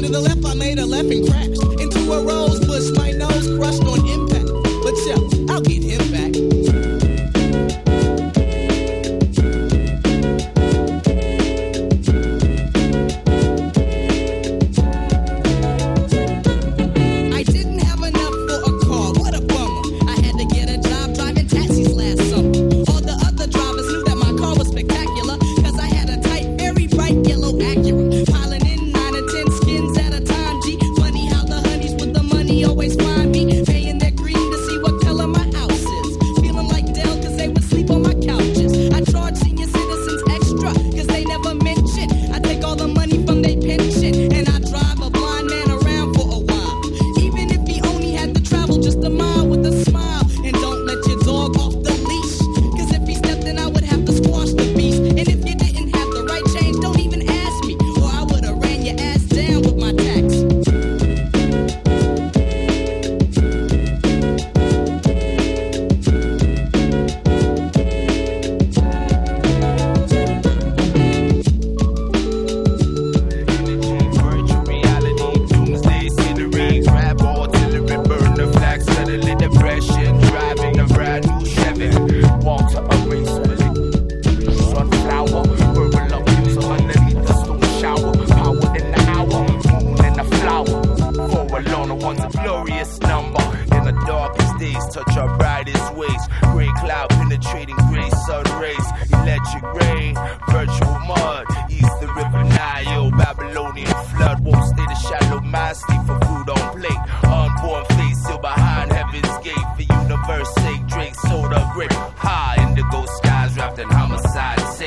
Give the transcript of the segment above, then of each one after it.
to the left, I made a left and crashed into a rose bush. My nose crushed on impact. But chill, I'll get him back. Always find me paying their green to see what color my house is. Feeling like Dell cause they would sleep on my couches. I charge senior citizens extra cause they never mention. I take all the money from their pension and I drive a blind man around for a while. Even if he only had to travel just a mile with a smile. And don't let your dog off the leash, cause if he stepped in I would have to squash the beast. And if you didn't have the right change, don't even ask me, or I would have ran your ass down with my tax. Touch our brightest ways. Gray cloud penetrating gray sun rays. Electric rain, virtual mud. East the river Nile, Babylonian flood. Won't stay the shallow mind, sleep for food on plate. Unborn face still behind heaven's gate. For universe sake, drink soda, grape. High indigo skies wrapped in homicide safe.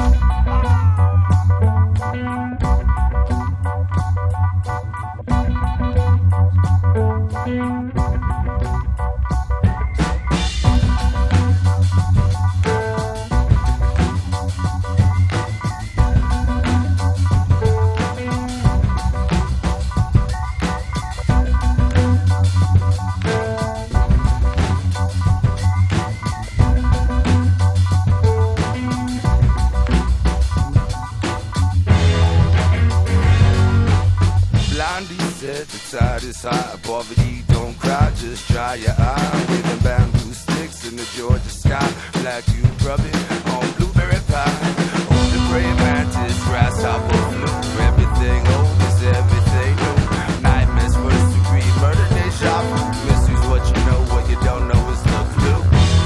The tide is high, poverty don't cry, just dry your eye. Waving bamboo sticks in the Georgia sky, black you rubbing on blueberry pie. On the gray mantis, grasshopper flew. Everything old is everything new. Nightmares, first degree murder, deja vu. Mysteries, what you know, what you don't know is the clue.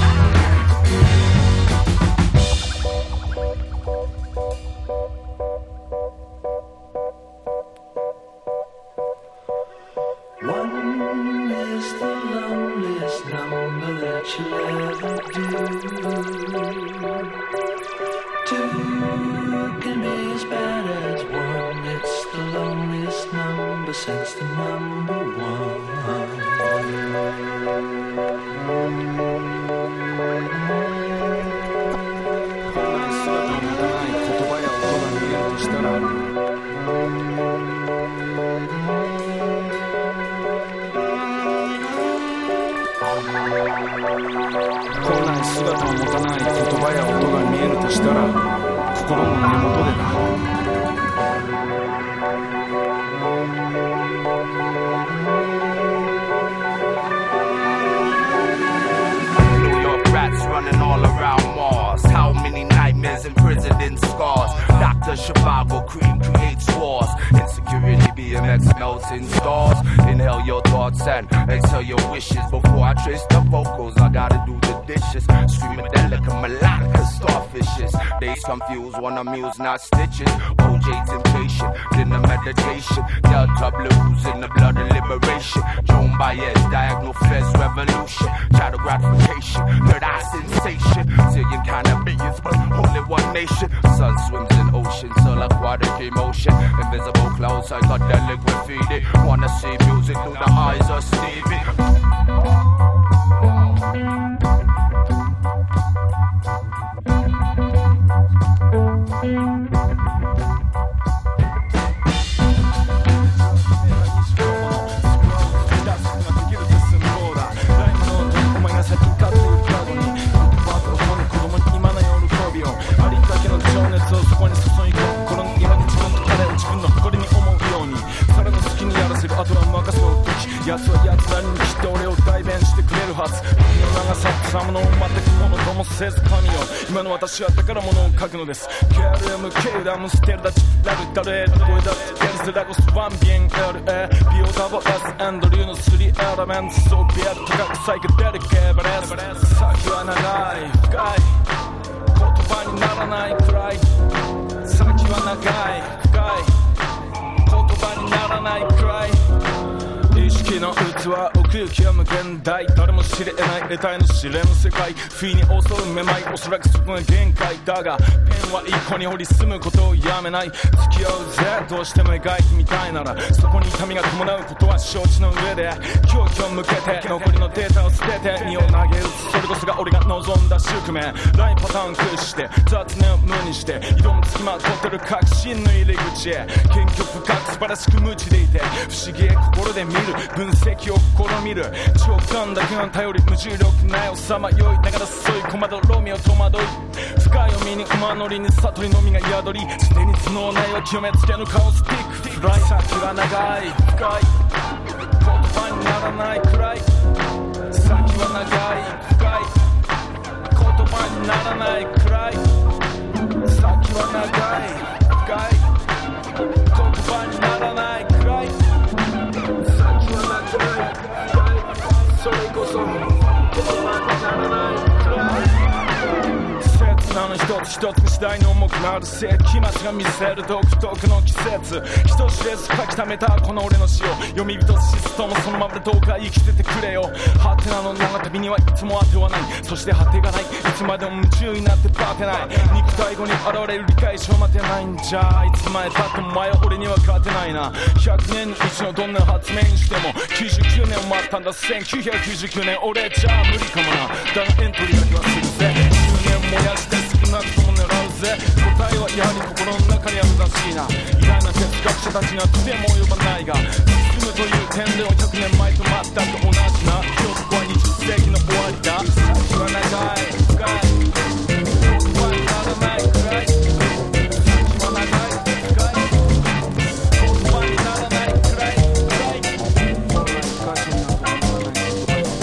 One is the loneliest number that you'll ever do. Two can be as bad as one. It's the loneliest number since the number one. 姿を持たない言葉や音が見えるとしたら心の根元でな。 Running all around Mars. How many nightmares imprisoned in scars? Dr. Zhivago cream creates wars. Insecurity BMX melting stars. Inhale your thoughts and exhale your wishes. Before I trace the vocals, I gotta do the dishes. Streaming delicate melodica starfishes. Days confused, wanna muse, not stitches. OJ's impatient, dinner meditation. Delta blues in the blood of liberation. Joan Baez, diagonal fez revolution. Child of gratification, third eye sensation. Zillion kind of beings, but only one nation. Sun swims in ocean, soul aquatic emotion. Invisible clouds, psychedelic graffiti. Wanna see music through the eyes of Stevie. せる、あとは任せろ時。奴は奴なりにきっと俺を代弁してくれるはず。時の長さ草ものを全くものともせず神よ、今の私は宝物を書くのです。KLM、ケイダム、ステルダチ、ラグタレー、声だってエルズ、ラゴス、ワンビエン、LA、BOWS、エンドリューの3エレメンツ、ソビエット、各サイケデリケーバレス。先は長い、深い、言葉にならないくらい。先は長い、深い、言葉にならないくらい。意識の器、奥行きは無限大。誰も知れない得体の知れぬ世界。不意に襲うめまい、おそらくそこが限界だが、ペンは一個に掘り進むことをやめない。付き合うぜ、どうしても描いてみたいなら、そこに痛みが伴うことは承知の上で、狂気を向けて残りのデータを捨てて身を投げる。それこそが俺が望んだ宿命。ラインパターン駆使して雑念を無にして挑むつきまとってる確信の入り口へ。謙虚深く素晴らしく無知でいて、不思議へ心で見る、分析を試みる。直感だけが頼り、無重力ないをさまよいながらそういう駒とロミオ戸惑い。深い海に馬乗りに悟りのみが宿り、すでに頭脳内を極めつけぬカオスティックフライ。先は長い、深い、言葉にならないくらい。先は長い、深い、言葉にならないくらい。先は長い、深い、言葉にならないくらい。先は長い、深い、それこそ言葉にならないくらい。切なの一つ一つが次第に重くなる世紀末が見せる独特の季節。人知れず書き溜めたこの俺の詩を読み人シストもそのままでどうか生きててくれよ。ハテナの長旅にはいつも当てはない、そして果てがない。いつまでも夢中になってバテない。肉体後に現れる理解しを待てないんじゃ。いつまでたっても前は俺には勝てないな。100年に一度どんな発明にしても99年を待ったんだ。1999年俺じゃ無理かもな。だがエントリーだけはするぜ。10年燃やして少なくとも狙うぜ。答えはやはり心の中にあるらしいな。偉大な哲学者たちにはとても及ばないが、進むという点では100年前と全く同じな。記憶は20世紀の終わりだ。先は長い、深い、言葉にならないくらい。先は長い、深い、言葉にならないくらい。昔になってならない言葉。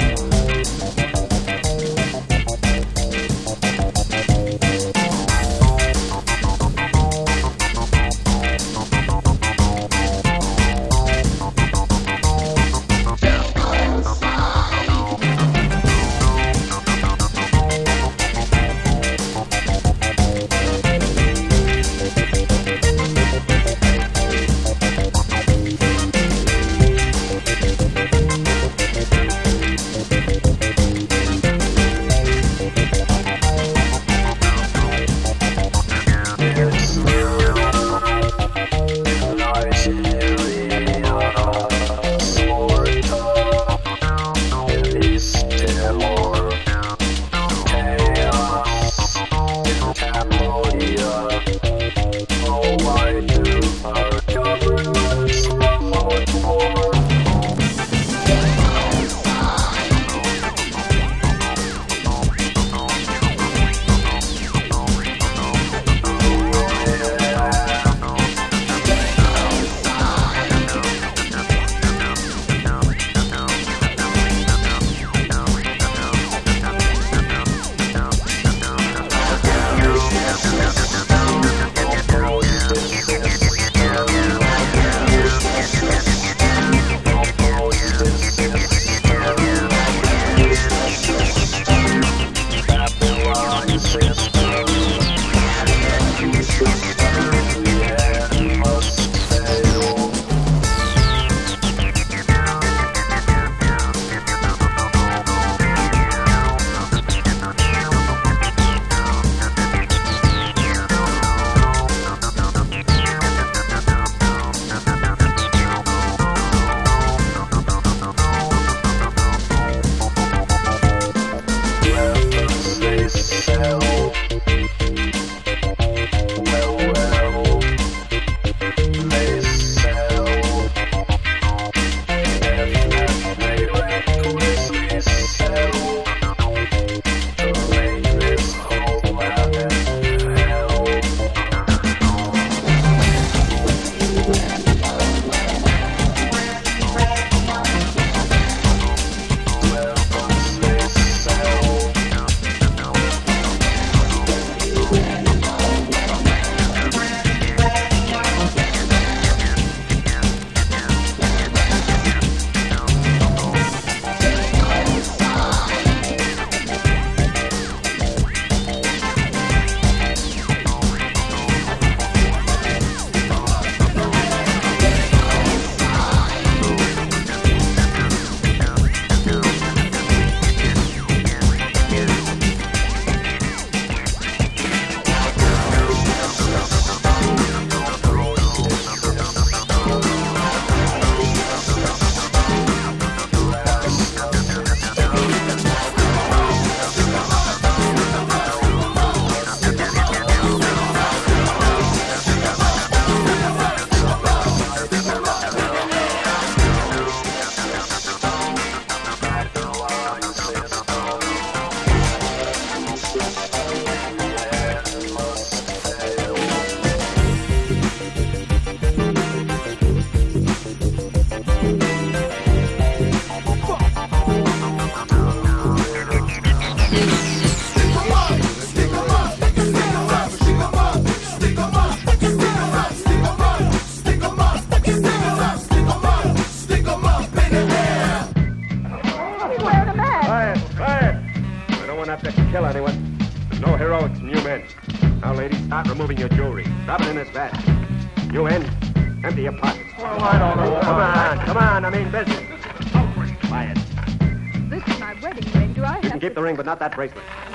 kill anyone. There's no heroics from you men. Now, ladies, start removing your jewelry. Drop it in this vat. You men, empty your pockets. Well, I don't know. Come on, I mean business. Quiet. This is my wedding ring. Do I have You can keep the ring, but not that bracelet.